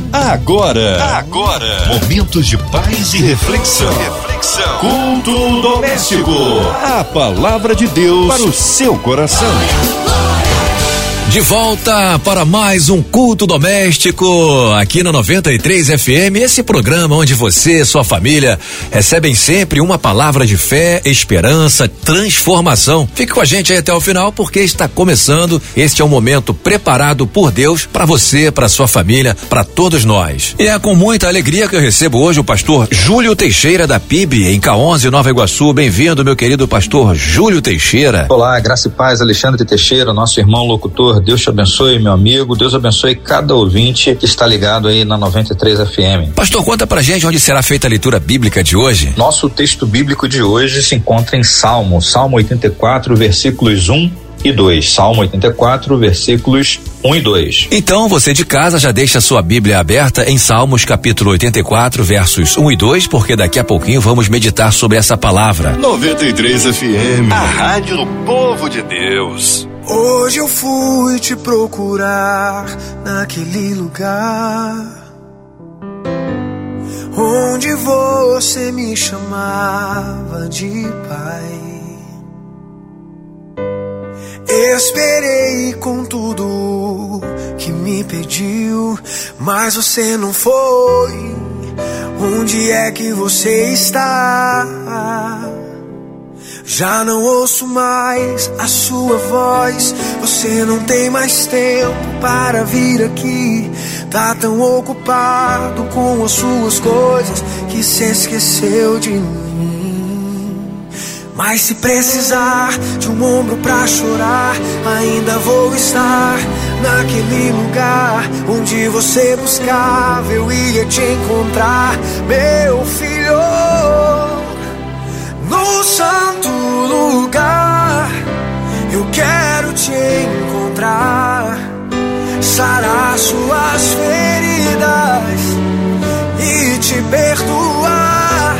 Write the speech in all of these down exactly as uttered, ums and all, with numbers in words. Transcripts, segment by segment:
Agora, agora, momentos de paz e reflexão. Reflexão. Culto doméstico. A palavra de Deus para o seu coração. De volta para mais um culto doméstico aqui na noventa e três F M, esse programa onde você e sua família recebem sempre uma palavra de fé, esperança, transformação. Fique com a gente aí até o final porque está começando. Este é um momento preparado por Deus para você, para sua família, para todos nós. E é com muita alegria que eu recebo hoje o pastor Júlio Teixeira da P I B em K onze, Nova Iguaçu. Bem-vindo, meu querido pastor Júlio Teixeira. Olá, graça e paz, Alexandre Teixeira, nosso irmão locutor. Deus te abençoe, meu amigo. Deus abençoe cada ouvinte que está ligado aí na noventa e três F M. Pastor, conta pra gente onde será feita a leitura bíblica de hoje. Nosso texto bíblico de hoje se encontra em Salmo, Salmo oitenta e quatro, versículos um e dois. Salmo oitenta e quatro, versículos um e dois. Então, você de casa já deixa a sua Bíblia aberta em Salmos capítulo oitenta e quatro, versos um e dois, porque daqui a pouquinho vamos meditar sobre essa palavra. noventa e três F M, a rádio do povo de Deus. Hoje eu fui te procurar naquele lugar onde você me chamava de pai. Esperei com tudo que me pediu, mas você não foi. Onde é que você está? Já não ouço mais a sua voz. Você não tem mais tempo para vir aqui. Tá tão ocupado com as suas coisas que se esqueceu de mim. Mas se precisar de um ombro pra chorar, ainda vou estar naquele lugar onde você buscava. Eu ia te encontrar, meu filho, no santo lugar. Eu quero te encontrar, sarar suas feridas e te perdoar.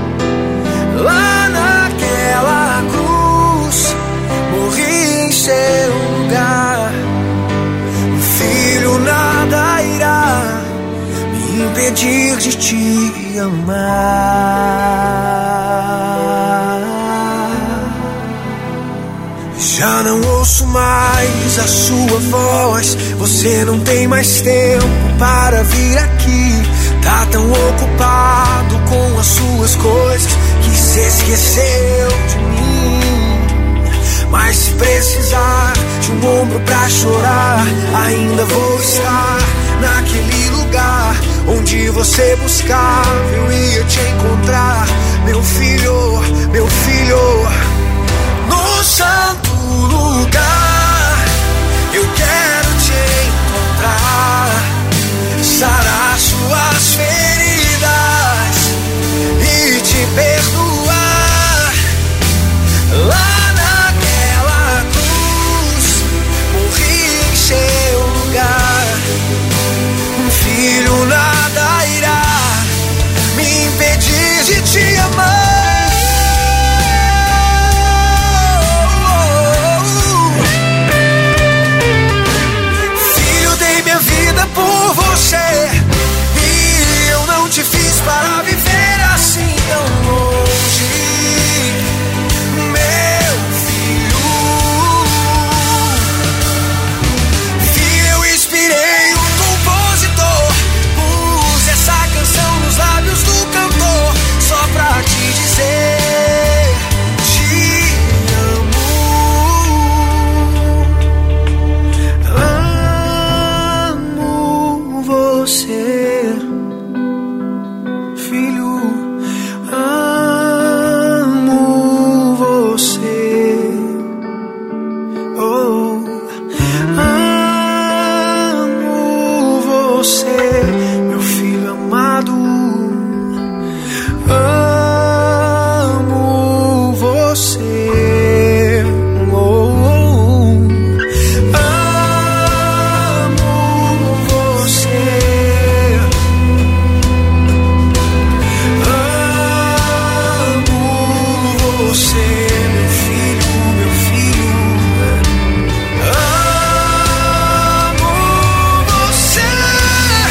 Lá naquela cruz, morri em seu lugar. Filho, nada irá me impedir de te amar. Já não ouço mais a sua voz. Você não tem mais tempo para vir aqui. Tá tão ocupado com as suas coisas que se esqueceu de mim. Mas se precisar de um ombro pra chorar, ainda vou estar naquele lugar onde você buscava. Eu ia te encontrar, meu filho, meu filho, no santo lugar. Eu quero te encontrar, sarar suas feridas e te perdoar. Lá naquela cruz, morri em seu lugar. Filho, nada irá me impedir de te amar. Por você, e eu não te fiz para viver assim tão longe, meu filho. Filho, eu inspirei um compositor, pus essa canção nos lábios do cantor, só pra te dizer, te amo. Você, filho, amo você, oh, amo você, meu filho amado, amo você, oh, amo você. Amo você.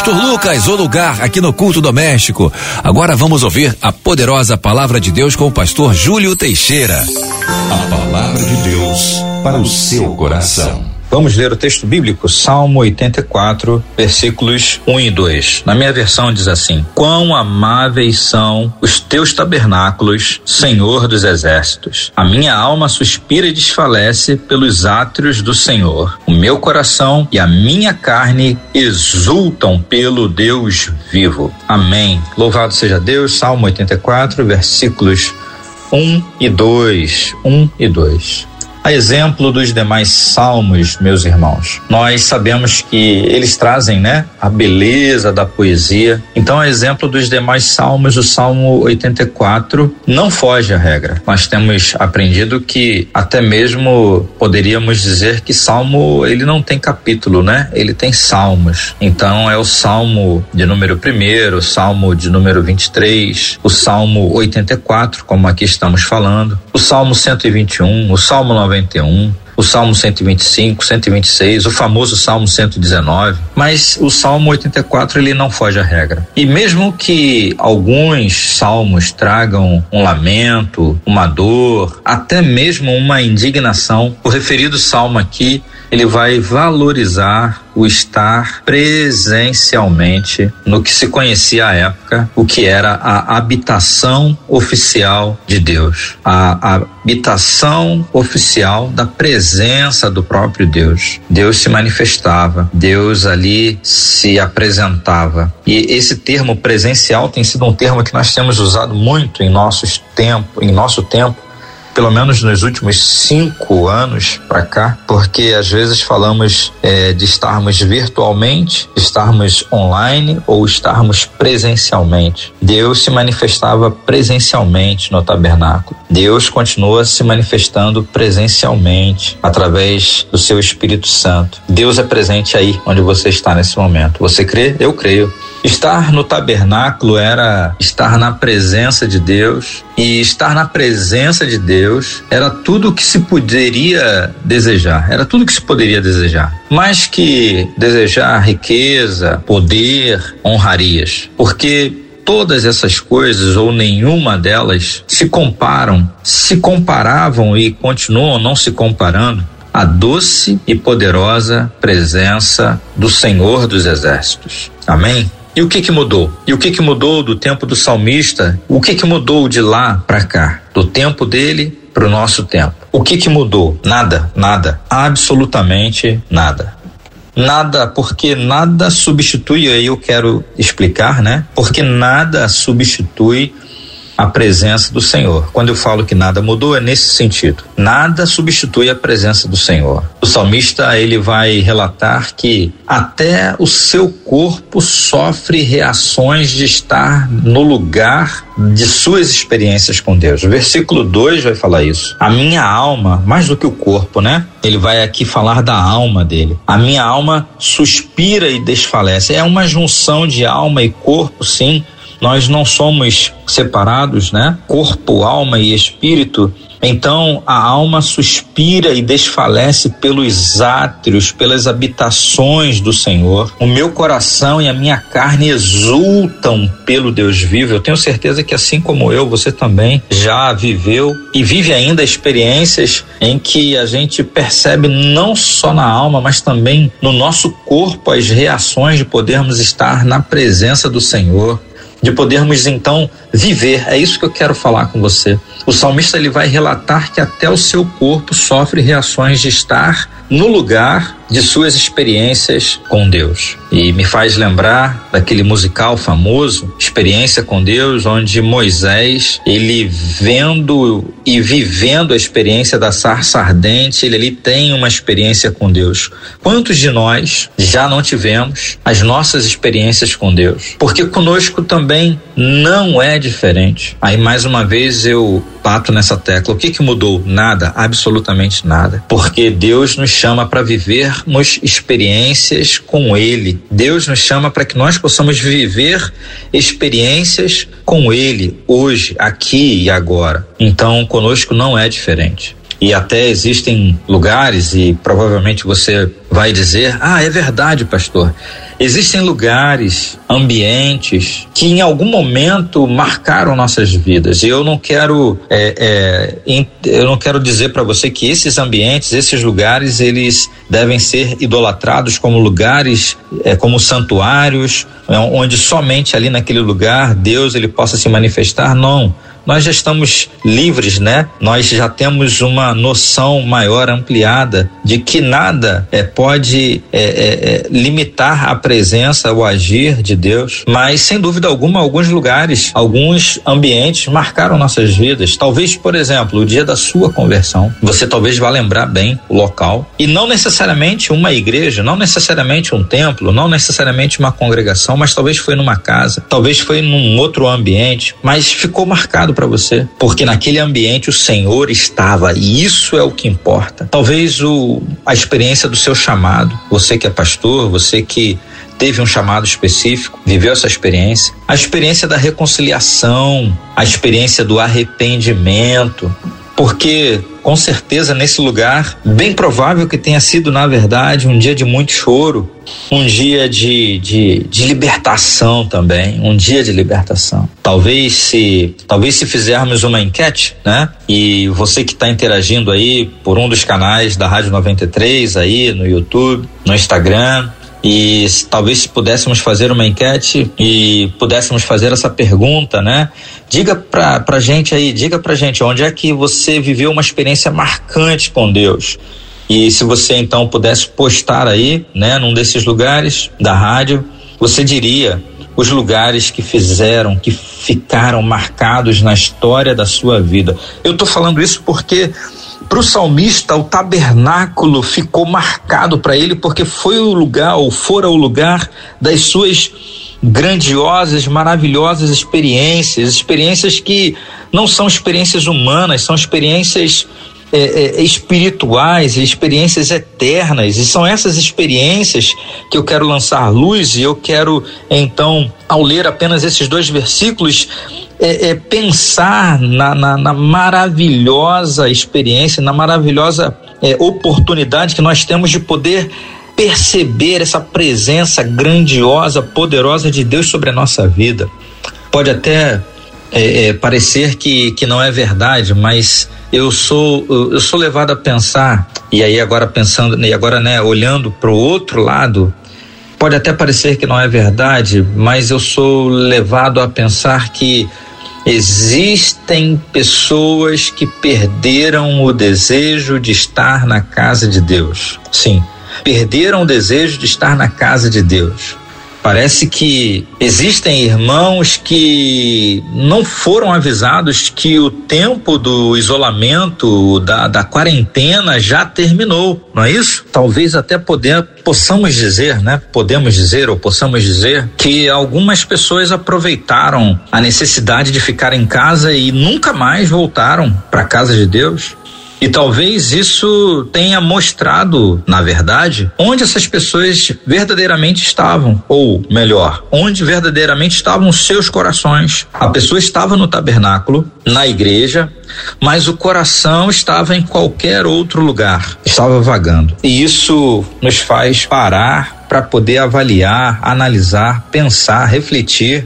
Pastor Lucas, o lugar aqui no Culto Doméstico. Agora vamos ouvir a poderosa palavra de Deus com o pastor Júlio Teixeira. A palavra de Deus para o seu coração. Vamos ler o texto bíblico, Salmo oitenta e quatro, versículos um e dois. Na minha versão diz assim: quão amáveis são os teus tabernáculos, Senhor dos exércitos. A minha alma suspira e desfalece pelos átrios do Senhor. O meu coração e a minha carne exultam pelo Deus vivo. Amém. Louvado seja Deus. Salmo oitenta e quatro, versículos um e dois. um e dois. A exemplo dos demais salmos, meus irmãos, nós sabemos que eles trazem, né, a beleza da poesia. Então, a exemplo dos demais salmos, o Salmo oitenta e quatro não foge à regra. Nós temos aprendido que até mesmo poderíamos dizer que Salmo, ele não tem capítulo, né? Ele tem salmos. Então, é o Salmo de número primeiro, o Salmo de número vinte e três, o Salmo oitenta e quatro, como aqui estamos falando, o Salmo cento e vinte e um, o Salmo noventa e um, o Salmo cento e vinte e cinco, cento e vinte e seis, o famoso Salmo cento e dezenove, mas o Salmo oitenta e quatro ele não foge à regra. E mesmo que alguns salmos tragam um lamento, uma dor, até mesmo uma indignação, o referido salmo aqui, ele vai valorizar o estar presencialmente no que se conhecia à época, o que era a habitação oficial de Deus, a habitação oficial da presença do próprio Deus. Deus se manifestava, Deus ali se apresentava. E esse termo presencial tem sido um termo que nós temos usado muito em nossos tempo, em nosso tempo, pelo menos nos últimos cinco anos para cá, porque às vezes falamos é, de estarmos virtualmente, estarmos online ou estarmos presencialmente. Deus se manifestava presencialmente no tabernáculo. Deus continua se manifestando presencialmente através do seu Espírito Santo. Deus é presente aí onde você está nesse momento. Você crê? Eu creio. Estar no tabernáculo era estar na presença de Deus, e estar na presença de Deus era tudo o que se poderia desejar, era tudo que se poderia desejar, mais que desejar riqueza, poder, honrarias, porque todas essas coisas ou nenhuma delas se comparam, se comparavam e continuam não se comparando à doce e poderosa presença do Senhor dos exércitos. Amém? E o que que mudou? E o que que mudou do tempo do salmista? O que que mudou de lá para cá? Do tempo dele para o nosso tempo. O que que mudou? Nada, nada, absolutamente nada. Nada, porque nada substitui, aí eu quero explicar, né? Porque nada substitui a presença do Senhor. Quando eu falo que nada mudou, é nesse sentido. Nada substitui a presença do Senhor. O salmista, ele vai relatar que até o seu corpo sofre reações de estar no lugar de suas experiências com Deus. O versículo dois vai falar isso. A minha alma, mais do que o corpo, né? Ele vai aqui falar da alma dele. A minha alma suspira e desfalece. É uma junção de alma e corpo, sim. Nós não somos separados, né? Corpo, alma e espírito. Então a alma suspira e desfalece pelos átrios, pelas habitações do Senhor. O meu coração e a minha carne exultam pelo Deus vivo. Eu tenho certeza que assim como eu, você também já viveu e vive ainda experiências em que a gente percebe não só na alma, mas também no nosso corpo as reações de podermos estar na presença do Senhor, de podermos então viver. É isso que eu quero falar com você. O salmista ele vai relatar que até o seu corpo sofre reações de estar no lugar de suas experiências com Deus. E me faz lembrar daquele musical famoso, Experiência com Deus, onde Moisés, ele vendo e vivendo a experiência da sarça ardente, ele ali tem uma experiência com Deus. Quantos de nós já não tivemos as nossas experiências com Deus? Porque conosco também não é diferente. Aí mais uma vez eu bato nessa tecla. O que que mudou? Nada, absolutamente nada. Porque Deus nos chama para vivermos experiências com Ele. Deus nos chama para que nós possamos viver experiências com Ele hoje, aqui e agora. Então, conosco não é diferente. E até existem lugares, e provavelmente você vai dizer: ah, é verdade, pastor, Existem lugares, ambientes que em algum momento marcaram nossas vidas. E eu não quero, é, é, eu não quero dizer para você que esses ambientes, esses lugares, eles devem ser idolatrados como lugares, é, como santuários, onde somente ali naquele lugar Deus ele possa se manifestar. Não. Nós já estamos livres, né? Nós já temos uma noção maior, ampliada, de que nada é, pode é, é, limitar a presença, o agir de Deus. Mas, sem dúvida alguma, alguns lugares, alguns ambientes marcaram nossas vidas. Talvez, por exemplo, o dia da sua conversão. Você talvez vá lembrar bem o local. E não necessariamente uma igreja, não necessariamente um templo, não necessariamente uma congregação, mas talvez foi numa casa, talvez foi num outro ambiente, mas ficou marcado para você, porque naquele ambiente o Senhor estava, e isso é o que importa. Talvez o, a experiência do seu chamado, você que é pastor, você que teve um chamado específico, viveu essa experiência, a experiência da reconciliação, a experiência do arrependimento, porque com certeza nesse lugar, bem provável que tenha sido na verdade um dia de muito choro, um dia de, de, de libertação também, um dia de libertação. Talvez se, talvez se fizermos uma enquete, né? E você que está interagindo aí por um dos canais da Rádio noventa e três aí no YouTube, no Instagram, e talvez se pudéssemos fazer uma enquete e pudéssemos fazer essa pergunta, né? Diga pra, pra gente aí, diga pra gente onde é que você viveu uma experiência marcante com Deus. E se você então pudesse postar aí, né, num desses lugares da rádio, você diria os lugares que fizeram, que ficaram marcados na história da sua vida. Eu tô falando isso porque para o salmista, o tabernáculo ficou marcado para ele porque foi o lugar, ou fora o lugar das suas grandiosas, maravilhosas experiências, experiências que não são experiências humanas, são experiências é, é, espirituais, experiências eternas, e são essas experiências que eu quero lançar luz, e eu quero então, ao ler apenas esses dois versículos, É, é pensar na, na, na maravilhosa experiência, na maravilhosa é, oportunidade que nós temos de poder perceber essa presença grandiosa, poderosa de Deus sobre a nossa vida. Pode até é, é, parecer que, que não é verdade, mas eu sou, eu sou levado a pensar, e aí agora pensando, e agora né, olhando para o outro lado, pode até parecer que não é verdade, mas eu sou levado a pensar que existem pessoas que perderam o desejo de estar na casa de Deus. Sim, perderam o desejo de estar na casa de Deus. Parece que existem irmãos que não foram avisados que o tempo do isolamento, da, da quarentena já terminou, não é isso? Talvez até poder, possamos dizer, né? Podemos dizer ou possamos dizer que algumas pessoas aproveitaram a necessidade de ficar em casa e nunca mais voltaram para a casa de Deus. E talvez isso tenha mostrado, na verdade, onde essas pessoas verdadeiramente estavam, ou melhor, onde verdadeiramente estavam os seus corações. A pessoa estava no tabernáculo, na igreja, mas o coração estava em qualquer outro lugar, estava vagando. E isso nos faz parar para poder avaliar, analisar, pensar, refletir.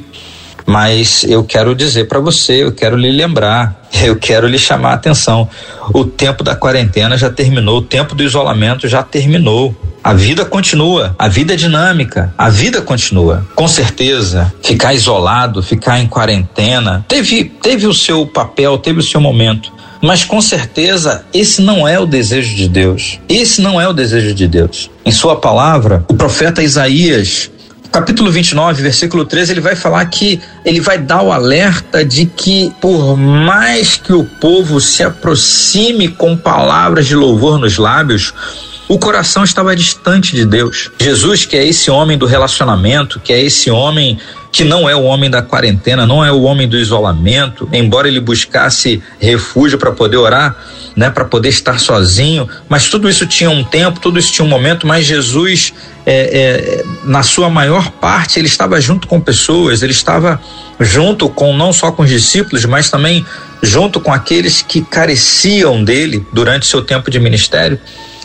Mas eu quero dizer para você, eu quero lhe lembrar, eu quero lhe chamar a atenção. O tempo da quarentena já terminou, o tempo do isolamento já terminou. A vida continua, a vida é dinâmica, a vida continua. Com certeza, ficar isolado, ficar em quarentena, teve, teve o seu papel, teve o seu momento. Mas com certeza esse não é o desejo de Deus. Esse não é o desejo de Deus. Em sua palavra, o profeta Isaías, capítulo vinte e nove, versículo treze, ele vai falar que ele vai dar o alerta de que por mais que o povo se aproxime com palavras de louvor nos lábios, o coração estava distante de Deus. Jesus, que é esse homem do relacionamento, que é esse homem que não é o homem da quarentena, não é o homem do isolamento, embora ele buscasse refúgio para poder orar, né, para poder estar sozinho, mas tudo isso tinha um tempo, tudo isso tinha um momento. Mas Jesus, é, é, na sua maior parte, ele estava junto com pessoas, ele estava junto com, não só com os discípulos, mas também junto com aqueles que careciam dele durante seu tempo de ministério.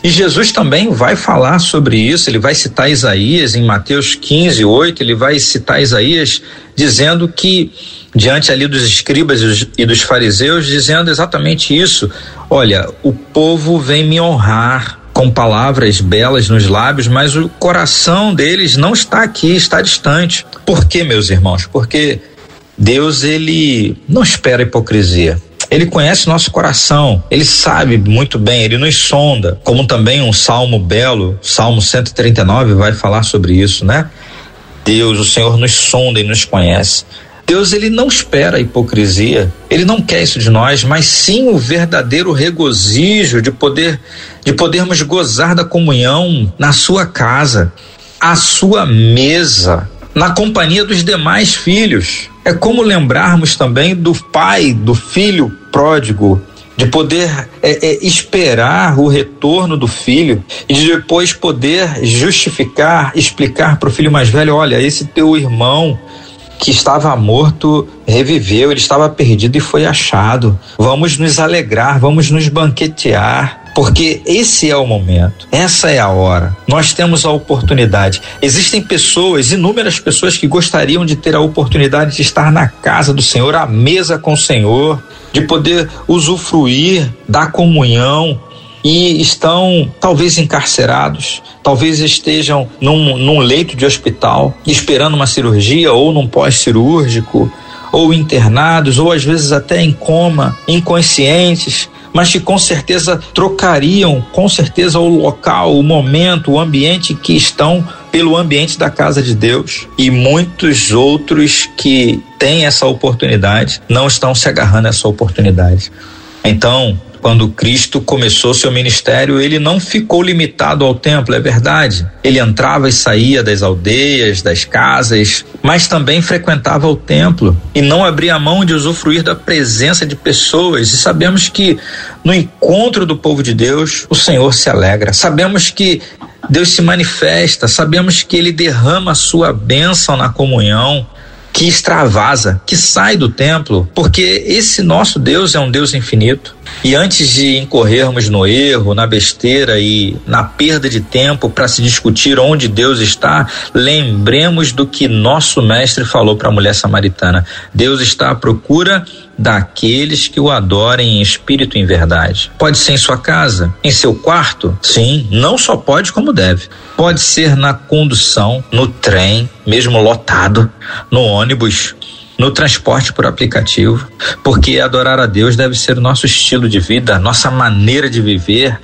E Jesus também vai falar sobre isso, ele vai citar Isaías em Mateus quinze, oito, ele vai citar Isaías dizendo que, diante ali dos escribas e dos fariseus, dizendo exatamente isso: olha, o povo vem me honrar com palavras belas nos lábios, mas o coração deles não está aqui, está distante. Por quê, meus irmãos? Porque Deus, ele não espera hipocrisia. Ele conhece nosso coração, ele sabe muito bem, ele nos sonda, como também um salmo belo, Salmo cento e trinta e nove, vai falar sobre isso, né? Deus, o Senhor nos sonda e nos conhece. Deus, ele não espera a hipocrisia, ele não quer isso de nós, mas sim o verdadeiro regozijo de poder, de podermos gozar da comunhão na sua casa, à sua mesa, na companhia dos demais filhos. É como lembrarmos também do pai, do filho pródigo, de poder é, é, esperar o retorno do filho e de depois poder justificar, explicar para o filho mais velho: olha, esse teu irmão que estava morto reviveu, ele estava perdido e foi achado. Vamos nos alegrar, vamos nos banquetear, porque esse é o momento, essa é a hora. Nós temos a oportunidade. Existem pessoas, inúmeras pessoas que gostariam de ter a oportunidade de estar na casa do Senhor, à mesa com o Senhor, de poder usufruir da comunhão, e estão talvez encarcerados, talvez estejam num, num leito de hospital, esperando uma cirurgia ou num pós-cirúrgico, ou internados, ou às vezes até em coma, inconscientes, mas que com certeza trocariam, com certeza, o local, o momento, o ambiente que estão pelo ambiente da casa de Deus. E muitos outros que têm essa oportunidade não estão se agarrando a essa oportunidade. Então, quando Cristo começou seu ministério, ele não ficou limitado ao templo, é verdade. Ele entrava e saía das aldeias, das casas, mas também frequentava o templo e não abria mão de usufruir da presença de pessoas. E sabemos que no encontro do povo de Deus, o Senhor se alegra. Sabemos que Deus se manifesta, sabemos que ele derrama a sua bênção na comunhão, que extravasa, que sai do templo, porque esse nosso Deus é um Deus infinito. E antes de incorrermos no erro, na besteira e na perda de tempo para se discutir onde Deus está, lembremos do que nosso mestre falou para a mulher samaritana: Deus está à procura daqueles que o adorem em espírito e em verdade. Pode ser em sua casa, em seu quarto? Sim, não só pode como deve. Pode ser na condução, no trem, mesmo lotado, no ônibus, no transporte por aplicativo, porque adorar a Deus deve ser o nosso estilo de vida, nossa maneira de viver.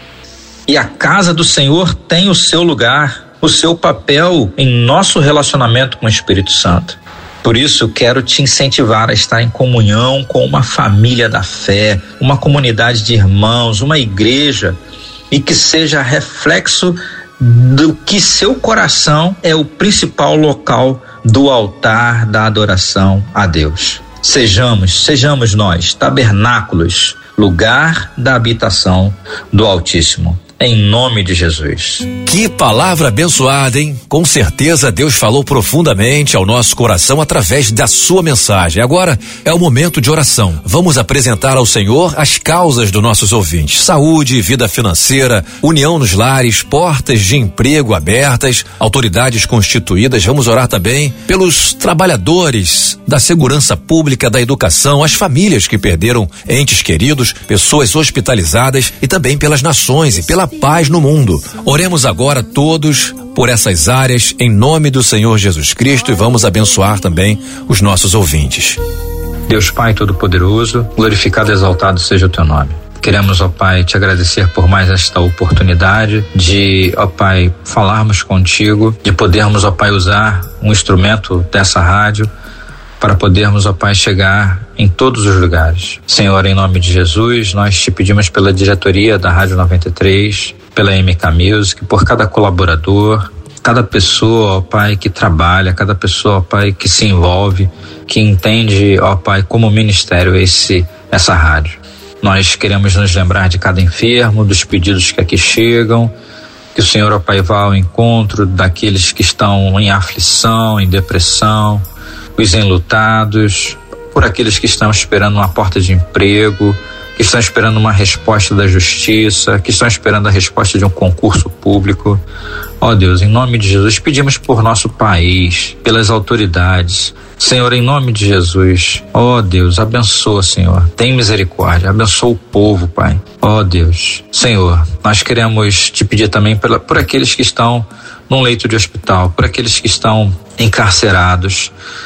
E a casa do Senhor tem o seu lugar, o seu papel em nosso relacionamento com o Espírito Santo. Por isso, quero te incentivar a estar em comunhão com uma família da fé, uma comunidade de irmãos, uma igreja, e que seja reflexo do que seu coração é o principal local do altar da adoração a Deus. Sejamos, sejamos nós tabernáculos, lugar da habitação do Altíssimo. Em nome de Jesus. Que palavra abençoada, hein? Com certeza Deus falou profundamente ao nosso coração através da sua mensagem. Agora é o momento de oração. Vamos apresentar ao Senhor as causas dos nossos ouvintes: saúde, vida financeira, união nos lares, portas de emprego abertas, autoridades constituídas. Vamos orar também pelos trabalhadores da segurança pública, da educação, as famílias que perderam entes queridos, pessoas hospitalizadas e também pelas nações e pela paz no mundo. Oremos agora todos por essas áreas em nome do Senhor Jesus Cristo e vamos abençoar também os nossos ouvintes. Deus Pai Todo-Poderoso, glorificado e exaltado seja o teu nome. Queremos, ó Pai, te agradecer por mais esta oportunidade de, ó Pai, falarmos contigo, de podermos, ó Pai, usar um instrumento dessa rádio para podermos, ó Pai, chegar em todos os lugares. Senhor, em nome de Jesus, nós te pedimos pela diretoria da Rádio noventa e três, pela M K Music, por cada colaborador, cada pessoa, ó Pai, que trabalha, cada pessoa, ó Pai, que se envolve, que entende, ó Pai, como ministério esse, essa rádio. Nós queremos nos lembrar de cada enfermo, dos pedidos que aqui chegam, que o Senhor, ó Pai, vá ao encontro daqueles que estão em aflição, em depressão, os enlutados, por aqueles que estão esperando uma porta de emprego, que que estão esperando uma resposta da justiça, que estão esperando a resposta de um concurso público. Ó Deus, em nome de Jesus, pedimos por nosso país, pelas autoridades. Senhor, em nome de Jesus, ó Deus, abençoa, Senhor. Tem misericórdia, abençoa o povo, Pai. Ó Deus, Senhor, nós queremos te pedir também pela, por aqueles que estão num leito de hospital, por aqueles que estão encarcerados.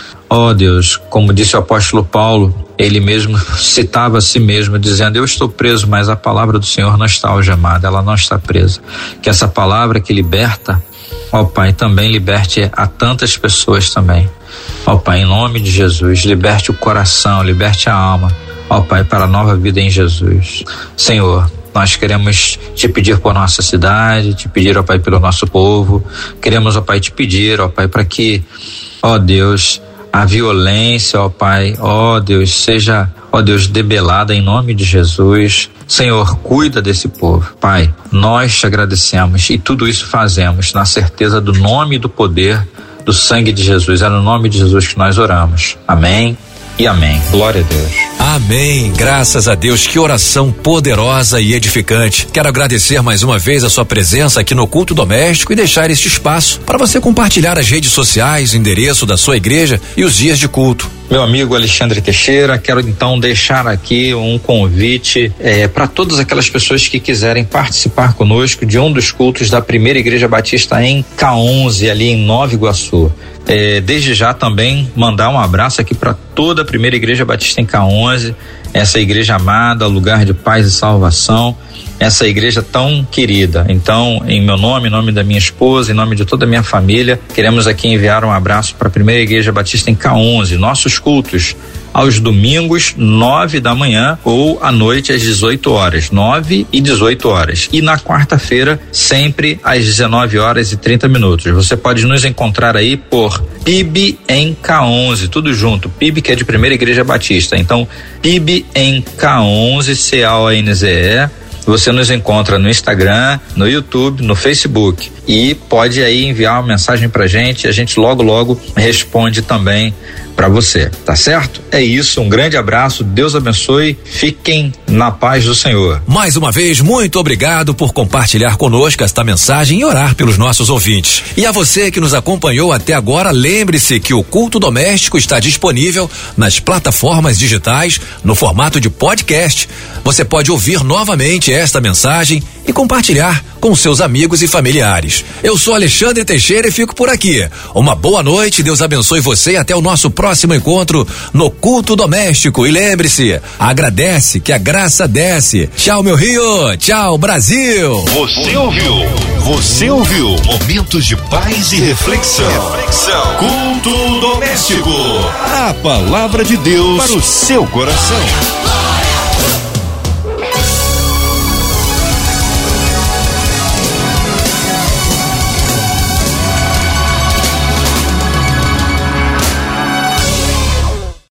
Ó Deus, como disse o apóstolo Paulo, ele mesmo citava a si mesmo, dizendo: eu estou preso, mas a palavra do Senhor não está algemada, ela não está presa. Que essa palavra que liberta, ó Pai, também liberte a tantas pessoas também. Ó Pai, em nome de Jesus, liberte o coração, liberte a alma, ó Pai, para a nova vida em Jesus. Senhor, nós queremos te pedir por nossa cidade, te pedir, ó Pai, pelo nosso povo. Queremos, ó Pai, te pedir, ó Pai, para que, ó Deus, a violência, ó Pai, ó Deus, seja, ó Deus, debelada em nome de Jesus. Senhor, cuida desse povo. Pai, nós te agradecemos e tudo isso fazemos na certeza do nome e do poder do sangue de Jesus. É no nome de Jesus que nós oramos. Amém e amém. Glória a Deus. Amém. Graças a Deus, que oração poderosa e edificante. Quero agradecer mais uma vez a sua presença aqui no Culto Doméstico e deixar este espaço para você compartilhar as redes sociais, o endereço da sua igreja e os dias de culto. Meu amigo Alexandre Teixeira, quero então deixar aqui um convite eh, para todas aquelas pessoas que quiserem participar conosco de um dos cultos da Primeira Igreja Batista em K onze, ali em Nova Iguaçu. É, desde já também mandar um abraço aqui para toda a Primeira Igreja Batista em K onze, essa igreja amada, lugar de paz e salvação, essa igreja tão querida. Então, em meu nome, em nome da minha esposa, em nome de toda a minha família, queremos aqui enviar um abraço para a Primeira Igreja Batista em K onze. Nossos cultos aos domingos, nove da manhã, ou à noite às dezoito horas, nove e dezoito horas. E na quarta-feira, sempre às dezenove horas e trinta minutos. Você pode nos encontrar aí por P I B em K onze, tudo junto. P I B, que é de Primeira Igreja Batista. Então, P I B em K onze, C A O N Z E. Você nos encontra no Instagram, no YouTube, no Facebook, e pode aí enviar uma mensagem pra gente, a gente logo logo responde também para você, tá certo? É isso, um grande abraço, Deus abençoe, fiquem na paz do Senhor. Mais uma vez, muito obrigado por compartilhar conosco esta mensagem e orar pelos nossos ouvintes. E a você que nos acompanhou até agora, lembre-se que o Culto Doméstico está disponível nas plataformas digitais no formato de podcast. Você pode ouvir novamente esta mensagem e compartilhar com seus amigos e familiares. Eu sou Alexandre Teixeira e fico por aqui. Uma boa noite, Deus abençoe você e até o nosso próximo encontro no Culto Doméstico. E lembre-se, agradece que a graça desce. Tchau, meu Rio. Tchau, Brasil. Você ouviu? Você ouviu? Momentos de paz e reflexão. Reflexão. Culto Doméstico. A palavra de Deus para o seu coração.